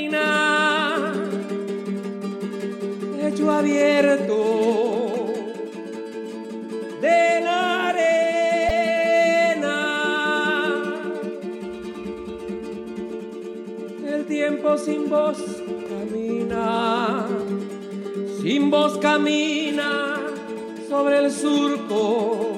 camina, lecho abierto de la arena. El tiempo sin voz camina, sin voz camina sobre el surco